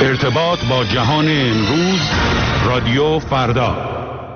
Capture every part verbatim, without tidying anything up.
ارتباط با جهان امروز، رادیو فردا.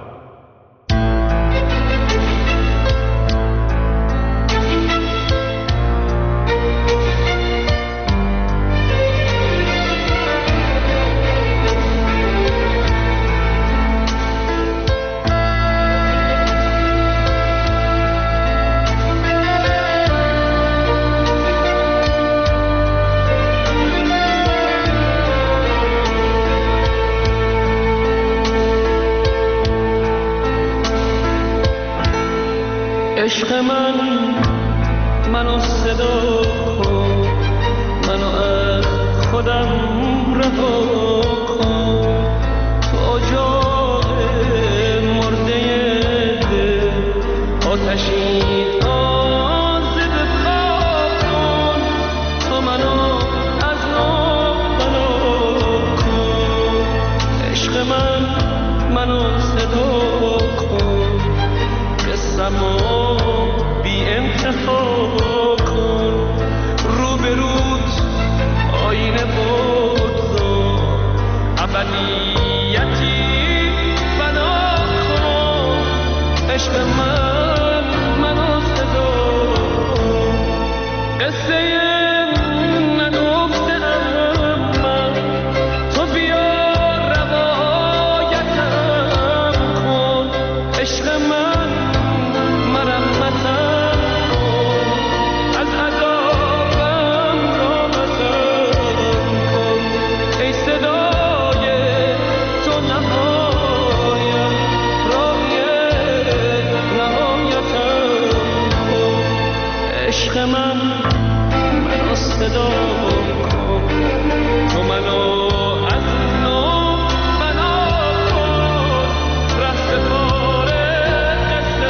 عشق من منو صدا کن، منو از خودم رها کن، تو اجاق مرده دل آتشی تازه بپا کن، تو منو از نو بنا کن. عشق من منو صدا کن، قصه‌مو بی انتها کن، رو به روت آینه بگذار، ابدیتی بنا کن. عشق من منو صدا کن، قصه نگفته‌ام من، تو بیا روایتم کن. عشق من مرمتم کن، از عذابم راحتم کن. ای صدای تو نهایم، راهی نهایتم کن. عشق من منو صدا کن، تو منو از نو بنا کن، رهسپار قصه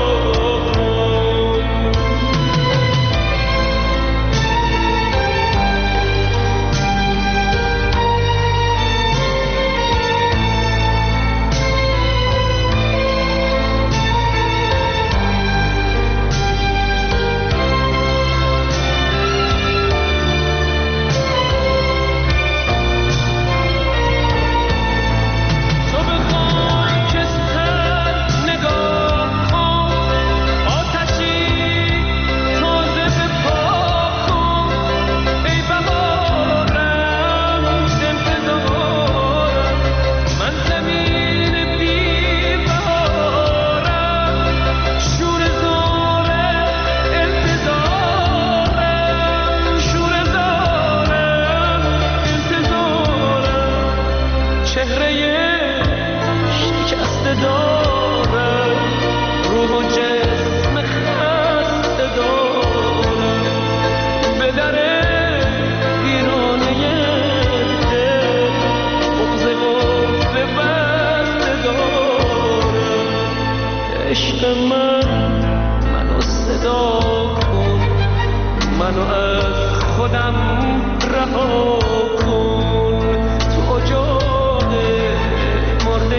عشق من منو صدا کن، منو از خودم رها کن. تو اجاق مرده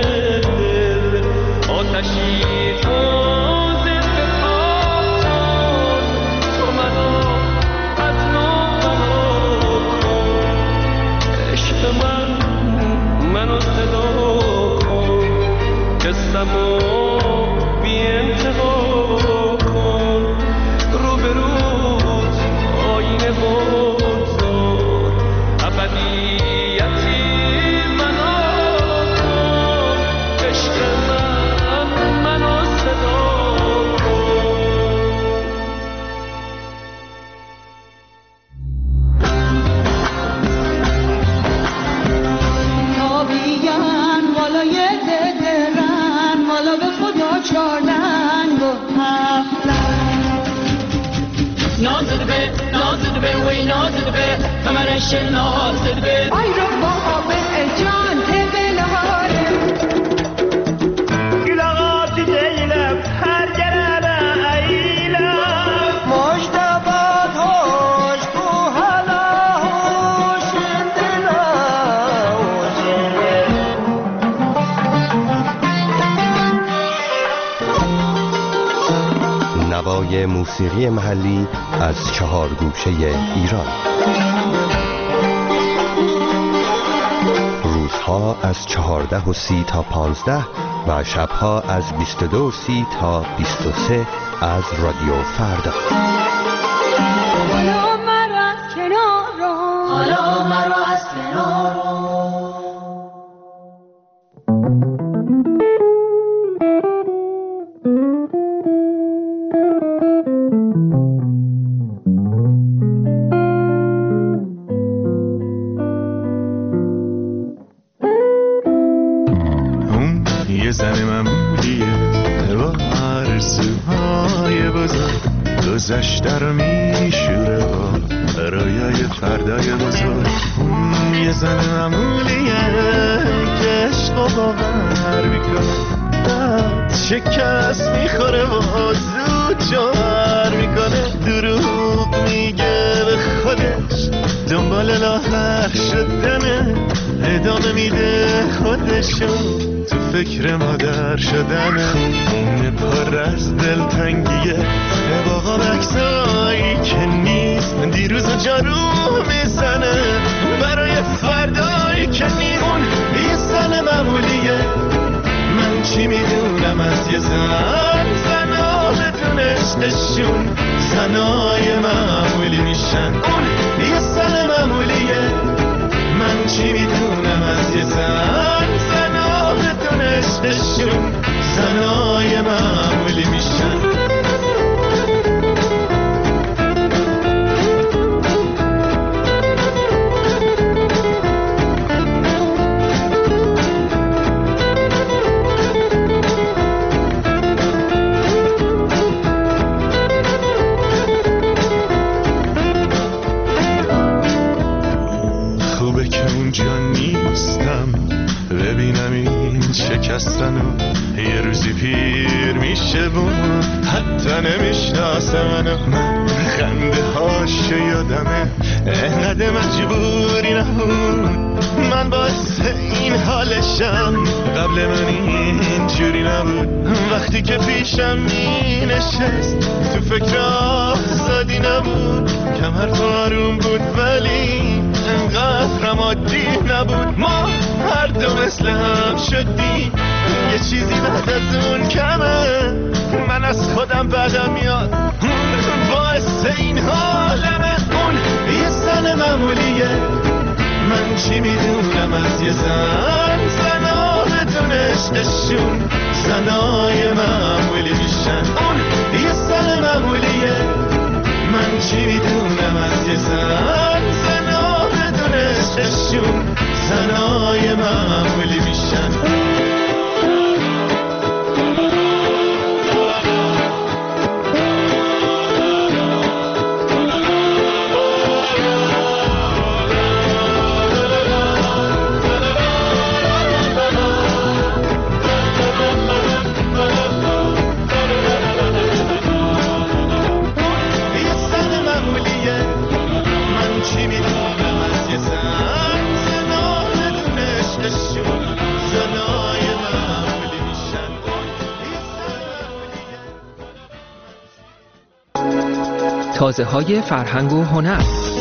دل آتشی تازه بپا کن، تو منو از نو بنا کن. عشق من منو صدا کن، قصه‌مو بی انتها کن، رو به روت آینه بگذار، ابدیتی بنا کن. عشق من منو صدا ای رو بابا به جان تبل هاره گلاغات دیلم هر گرانه ایلم مجتبات هوش تو حالا هوش دلا هوش. نوای موسیقی محلی از چهار گوشه ایران. روزها از چهارده و سی تا پانزده و شبها از بیست و دو و سی تا بیست و سه از رادیو فردا. حالا مرا از کنار رو، حالا مرا از کنار رو. یه زن معمولیه با آرزوهای بزرگ، گذشته رو میشوره با رویای فردای بزرگ. یه زن معمولیه که عشق و باور میکنه، بعد شکست میخوره و زود جوهر میکنه. دروغ میگه به خودش، دنبال لاغر شدنه، ادامه میده خودشو تو فکر مادر شدنه. این پر از دلتنگیه باقا بکسایی که نیست، دیروز و جارو میزنه برای فردایی که نیمون. یه زن معمولیه، من چی میدونم از یه زن، زنها بدون عشقشون زنای معمولی میشن. اون یه زن معمولیه، من چی میدونم از یه زن، زنها بدون عشقشون زنای معمولی میشن. شکستنو یه روزی پیر میشه و حتی نمیشناسه منو. من خنده هاش یادمه، انقدر مجبوری نبود، من باعث این حالشم. قبل من اینجوری نبود، وقتی که پیشم می نشست تو فکر آزادی نبود. کمر تو آروم بود ولی انقدر عادی نبود. ما هر دو مثل هم شدیم، یه چیزی بعد از اون کمه. من از خودم بدم میاد، باعث این حالمه. اون یه زن معمولیه، من چی میدونم از یه زن، زنها بدون عشقشون زنای معمولی میشن. اون یه زن معمولیه، من چی میدونم از یه زن، زنها بدون عشقشون زنای معمولی میشن. تازه‌های فرهنگ و هنر.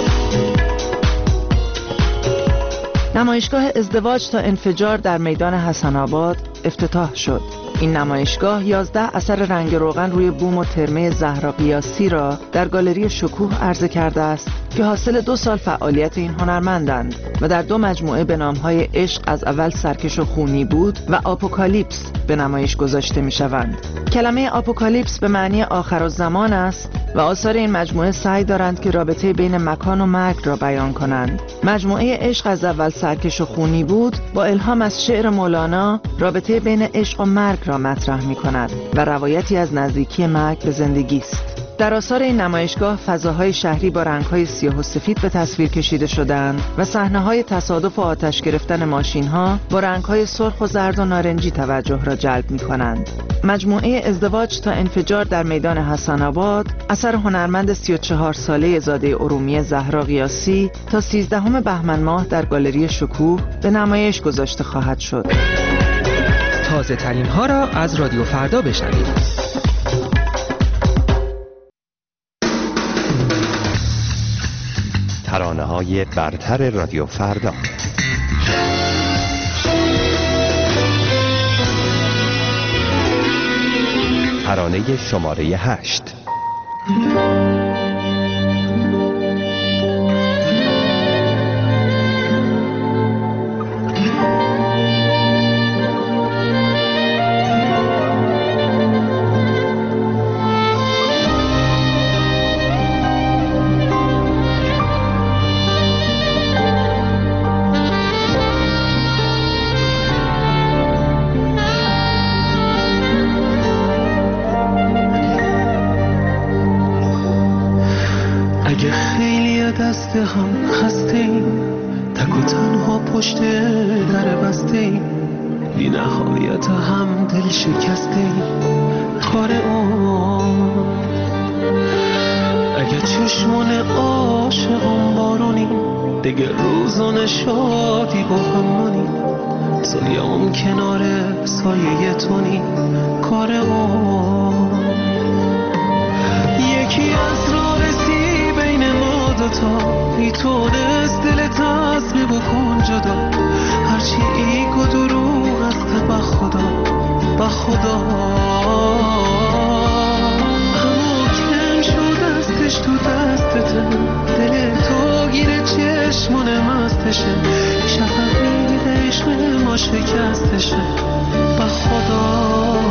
نمایشگاه ازدواج تا انفجار در میدان حسن آباد افتتاح شد. این نمایشگاه یازده اثر رنگ روغن روی بوم و ترمه زهرا قیاسی را در گالری شکوه عرضه کرده است که حاصل دو سال فعالیت این هنرمندند و در دو مجموعه به نام‌های عشق از اول سرکش و خونی بود و آپوکالیپس به نمایش گذاشته می‌شوند. کلمه آپوکالیپس به معنی آخرالزمان است و آثار این مجموعه سعی دارند که رابطه بین مکان و مرگ را بیان کنند. مجموعه عشق از اول سرکش و خونی بود با الهام از شعر مولانا رابطه بین عشق و مرگ را مطرح می‌کند و روایتی از نزدیکی مرگ به زندگی است. در آثار این نمایشگاه فضاهای شهری با رنگ‌های سیاه و سفید به تصویر کشیده شدند و صحنه‌های تصادف و آتش گرفتن ماشین‌ها با رنگ‌های سرخ و زرد و نارنجی توجه را جلب می‌کنند. مجموعه ازدواج تا انفجار در میدان حسن آباد اثر هنرمند سی و چهار ساله زاده ارومیه زهرا قیاسی تا سیزدهم بهمن ماه در گالری شکوه به نمایش گذاشته خواهد شد. تازه ترین ها را از رادیو فردا بشنوید. ترانه‌های برتر رادیو فردا. ترانه شماره هشت. دست هم خسته ایم، تک و تنها پشت در بسته ایم، بی نهایت هم دل شکسته ایم. کار اون اگه چشمان عاشقان بارونیم، دیگه روزان شادی با هم مونیم، سایه‌ام کنار سایه تونیم. کار اون یکی از راه رسی بین ما دوتا، میتونست دلت از می بکن جدا، هرچی ایگ و دروغ است با خدا، با خدا. همو کم شد دستش تو دستته، دل تو گیره چشمون مستشه، شفق میده عشق ما شکستشه، با خدا.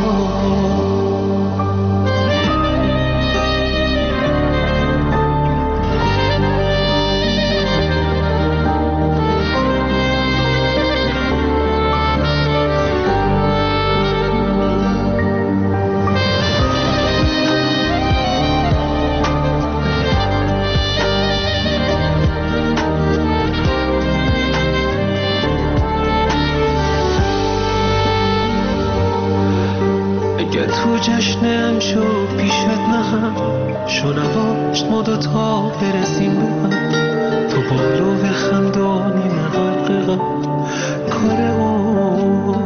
جشنم شو پیشت نهم، شنواش ما دوتا برسیم به هم، تو بالو و خندانی مغرقه کار اون.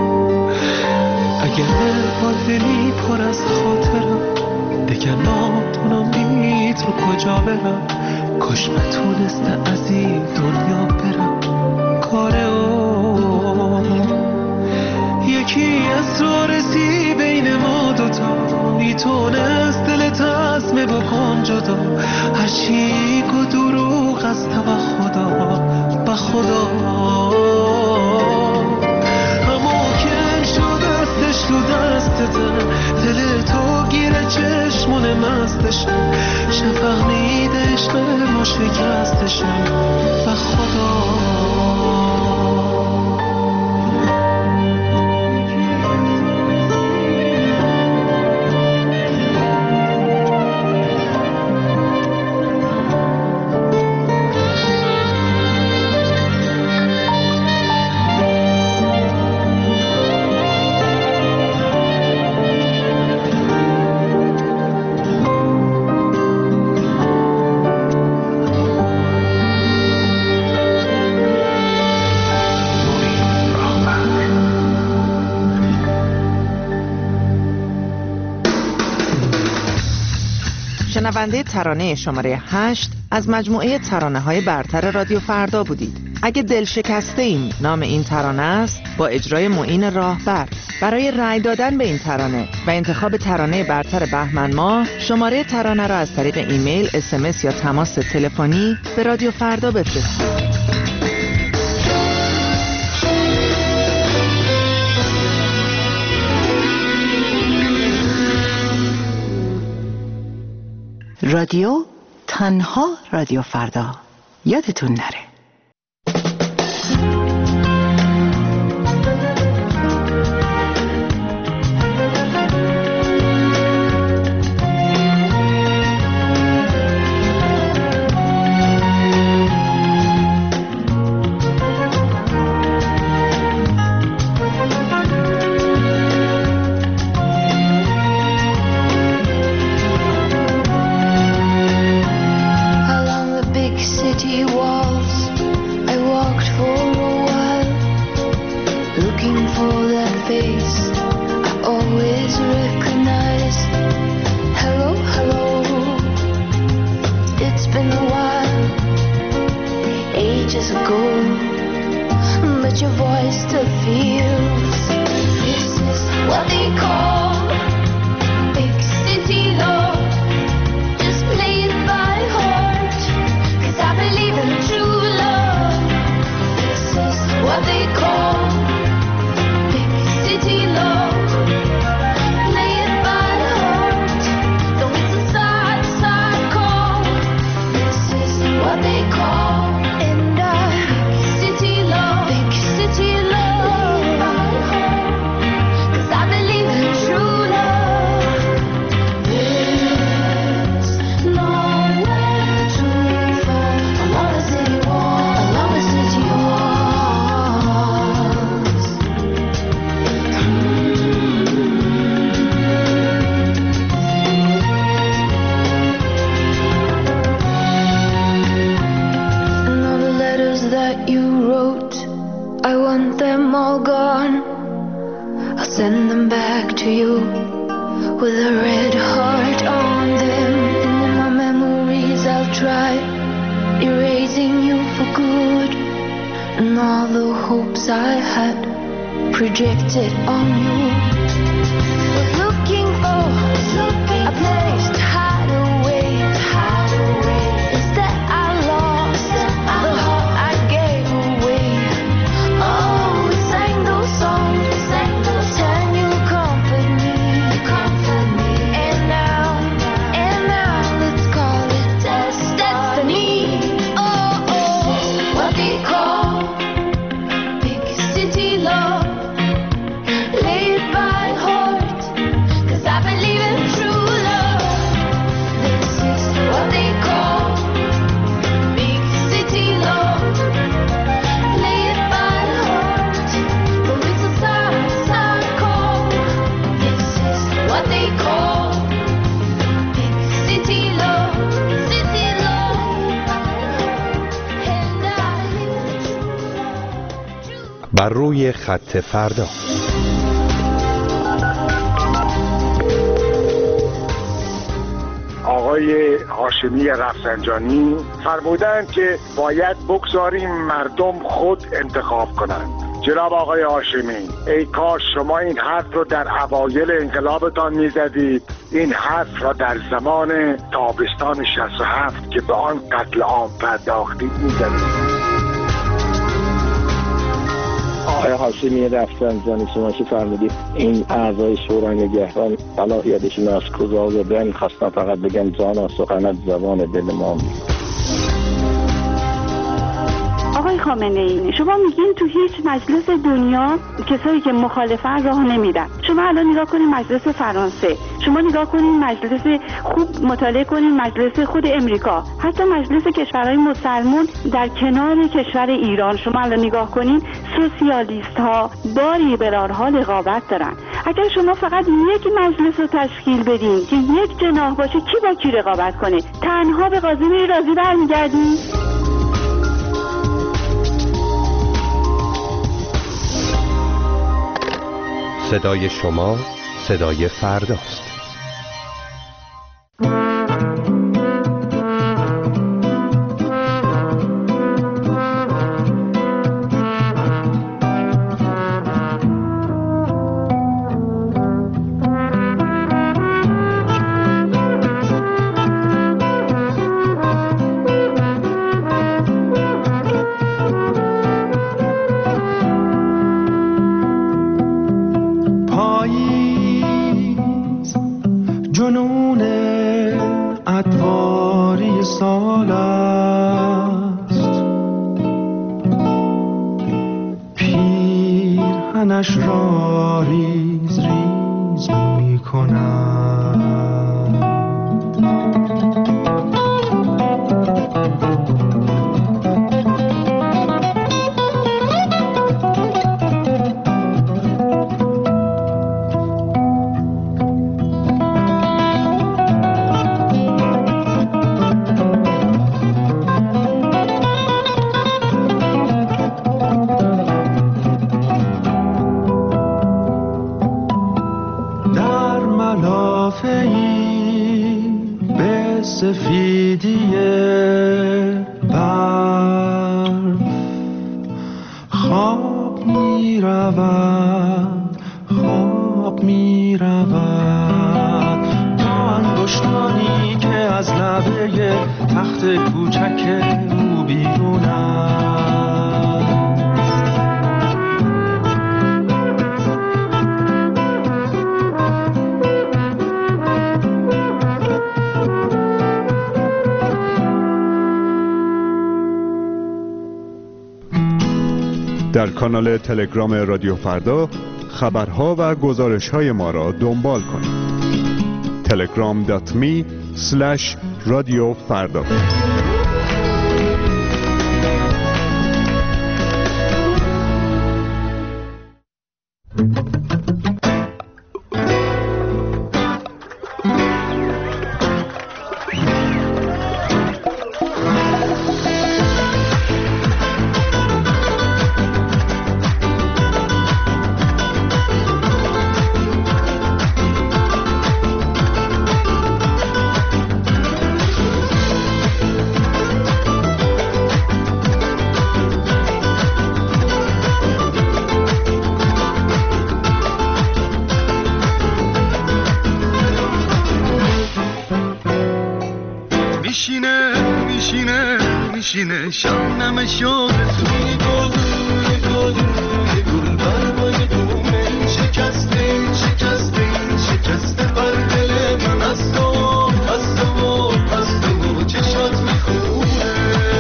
اگر با دلی پر از خاطرم، دیگه ناتونم نیت رو کجا برم، کاش نتونسته از این دنیا برم. کار اون یکی از را رسی بین ما دوتا، میتونست دلت از می بکن جدا، هرچی گو دروغ است با خدا، با خدا. همو کم شد دستش تو دستته، دل تو گیره چشمون مستشه، شفق میده عشق ما شکستشه، با خدا. شنونده ترانه شماره هشت از مجموعه ترانه‌های برتر رادیو فردا بودید. اگه دل شکسته ایم نام این ترانه است، با اجرای معین راهبر. برای رأی دادن به این ترانه و انتخاب ترانه برتر بهمن ماه، شماره ترانه را از طریق ایمیل، اس ام اس یا تماس تلفنی به رادیو فردا بفرستید. رادیو تنها رادیو فردا، یادتون نره. that you wrote, I want them all gone. I'll send them back to you with a red heart on them. And in my memories I'll try erasing you for good, and all the hopes I had projected on you. Was looking for looking a place to hide away, to hide away. Instead I lost the heart I gave away. Oh, we sang those songs, we sang those songs. And you comfort me, you comfort me. And now, and now let's call it destiny. Oh, oh, what they call big city love. Lay it by heart, 'cause I believe in true love. This is what they call big city love. Lay it by heart, but it's a sad, sad call. This is what they call big city love, city love. And I live in true love, true. بر روی خط فردا. آقای هاشمی رفسنجانی فرمودند که باید بگذاریم مردم خود انتخاب کنند. جناب آقای هاشمی، ای کاش شما این حرف رو در اوایل انقلابتان میزدید، این حرف را در زمان تابستان شصت و هفت که به آن قتل عام پرداختید میزدید. آقای هاشمی رفسنجانی، شما که فرمودید این اعضای شورای نگهبان صلاحیتشون از کجا آوردن، خواستم فقط بگم جانا سخنت زبان دل ما می. آقای خامنه ای، شما میگین تو هیچ مجلس دنیا کسایی که مخالفن راه نمیدن. شما الان نگاه کنین مجلس فرانسه، شما نگاه کنین مجلس، خوب مطالعه کنین مجلس خود امریکا، حتی مجلس کشورهای مسلمان در کنار کشور ایران. شما الان نگاه کنین سوسیالیست ها با لیبرال ها رقابت دارن. اگر شما فقط یک مجلس رو تشکیل بدین که یک جناح باشه، کی با کی رقابت کنه؟ تنها به قاضی میری راضی برمیگردین؟ صدای شما صدای فرداست. در کانال تلگرام رادیو فردا خبرها و گزارش‌های ما را دنبال کنید. تلگرام دات می اسلش رادیو فردا. شبنم شوق توی گل روی گل روی گل برگای بومه شکسته شکسته شکسته بر دل من از تو از تو از تو چشات میخونه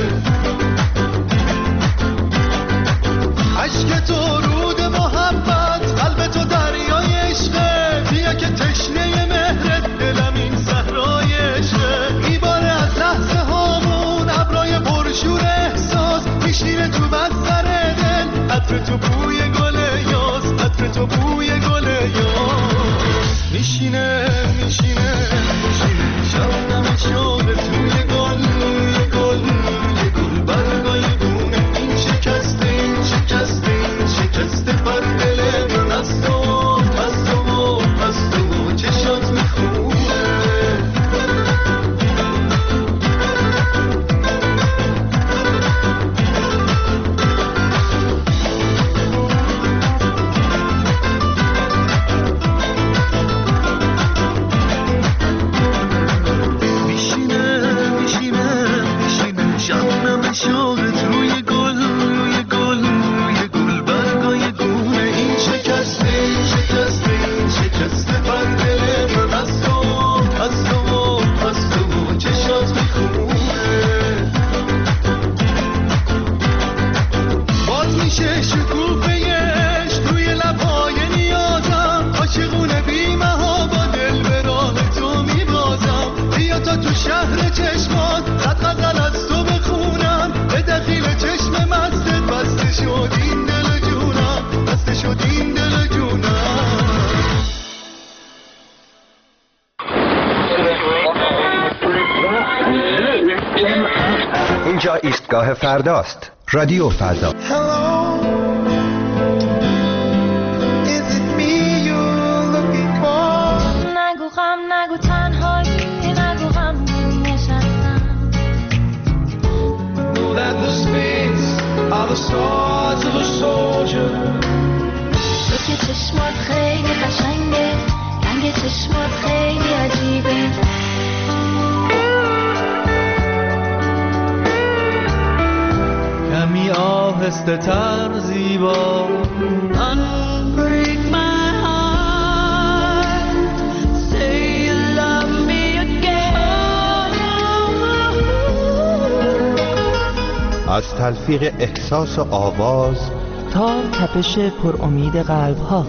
عشق تو رود محبت قلب تو دریای عشقه بیا که تشنه مهرت دلم این صحرای عشقه میباره از لحظه هامون ابرای پرشور احساس میشینه تو بستر دل عطر تو بوی گل یاس عطر تو بوی گل یاس میشینه میشینه میشینه شبنم شوق توی گل روی گل روی گل برگای گونه این شکسته این شکسته این شکسته بر دل من از تو از تو از تو چشات میخونه اینجا ایستگاه فرداست. رادیو فردا. نگو غم نگو تنهایی نگو غم نشستم Know that the spades are the swords of a soldier تو که چشمات خیلی قشنگه رنگ چشمات خیلی عجیبه کمی آهسته تر زیبا Unbreak my heart Say you love me again از تلفیق احساس و آواز تا تپش پر امید قلب ها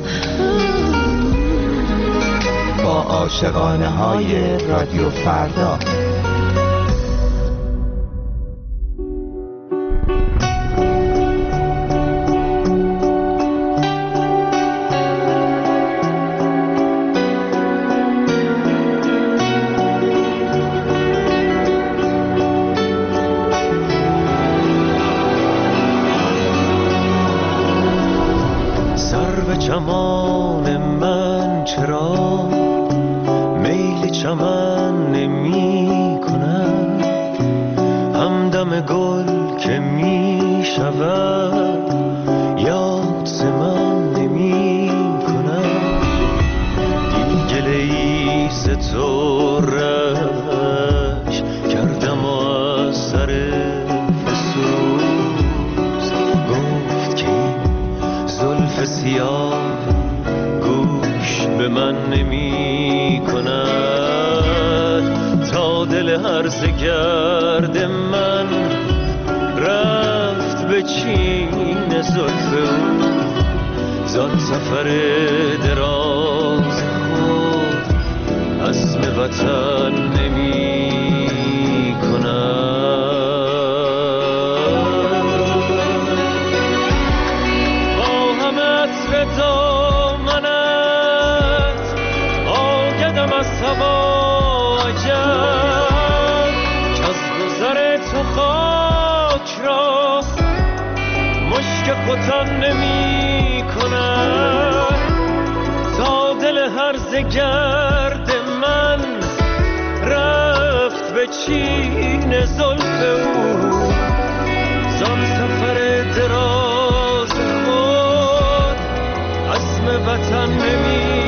با عاشقانه های رادیو فردا. چمان من چرا میل چمن نمی کند همدم گل که می شود یاد ز من نمی کند دین گله ای ز تو رش کردم و از سر فسوس گفت که زلف سیاه گوش به من نمی کند تا دل هرزه گرد من رفت به چین زلف او زان سفر دراز خود عزم وطن نمی کند دامنت آگدم از هوا عجب که از گذر تو خاک را مشک ختن نمی کند تا دل هرزه گرد من رفت به چین زلف او زان سفر دراز خود عزم وطن نمی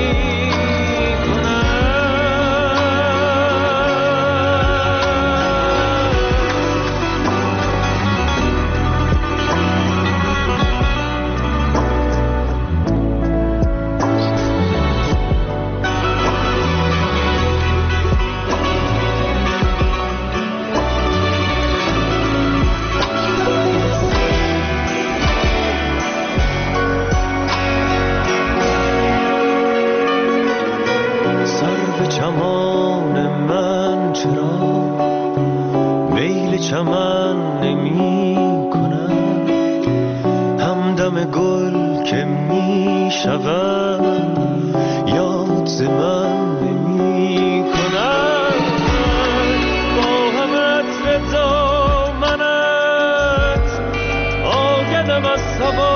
کند گل که می شود یاد ز من نمی کند با هم عطر دامنت آگدم از سبا